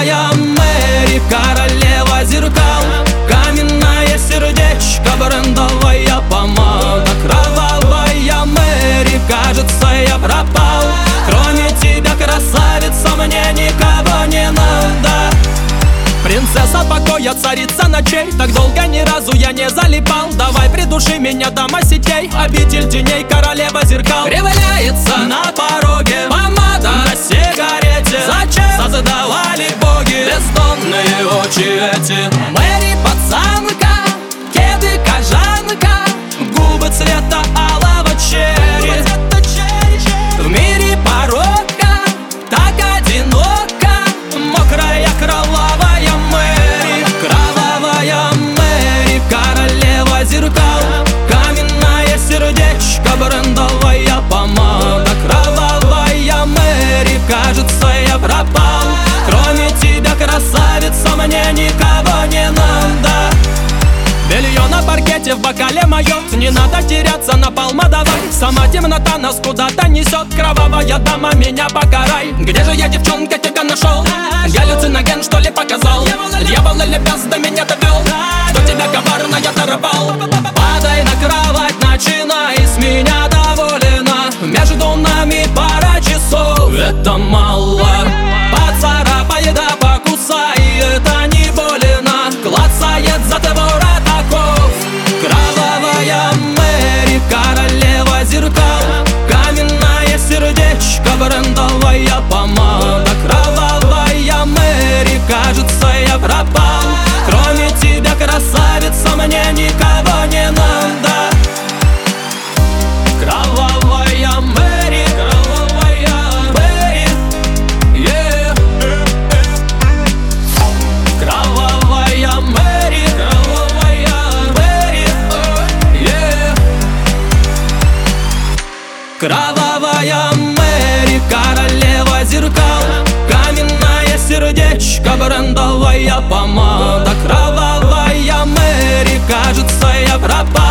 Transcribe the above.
Кровавая Мэри, королева зеркал, каменное сердечко, брендовая помада. Кровавая Мэри, кажется, я пропал. Кроме тебя, красавица, мне никого не надо. Принцесса покоя, царица ночей, так долго ни разу я не залипал. Давай придуши меня, дама сетей, обитель теней, королева зеркал. Кривляется на пороге помада на сигарете. Зачем создавали боги бездонные очи эти? Мэри пацанка, кеды кожанка, губы цвета алого черри. В мире порока так одиноко, мокрая кровавая Мэри. Кровавая Мэри, королева зеркал, каменное сердечко, брендовая помада. Кровавая Мэри, кажется, я пропал. Кроме тебя, красавица, мне никого не надо. Белье на паркете в бокале моё, не надо теряться, напалма давай. Сама темнота нас куда-то несет, кровавая дама, меня покарай. Где же я, девчонка, тебя нашел? Галлюциноген, что ли, показал? Дьявол или бес до меня довел, что тебя коварно я торопал. Падай на кровать, начинай, с меня доволена. Между нами пара часов, это мало. Поцарапай да покусай, это не больно. Клацает затвор атаков. Кровавая Мэри, королева зеркал, каменное сердечко, брендовая помада. Кровавая Мэри, кажется, я пропал. Кроме тебя, красавица, мне никого не надо. Кровавая Мэри, кровавая Мэри, yeah. Кровавая Мэри, кровавая Мэри, yeah. Кровавая Мэри, королева зеркал, каменное сердечко, брендовая помада. Кровавая Мэри, кажется, я пропал.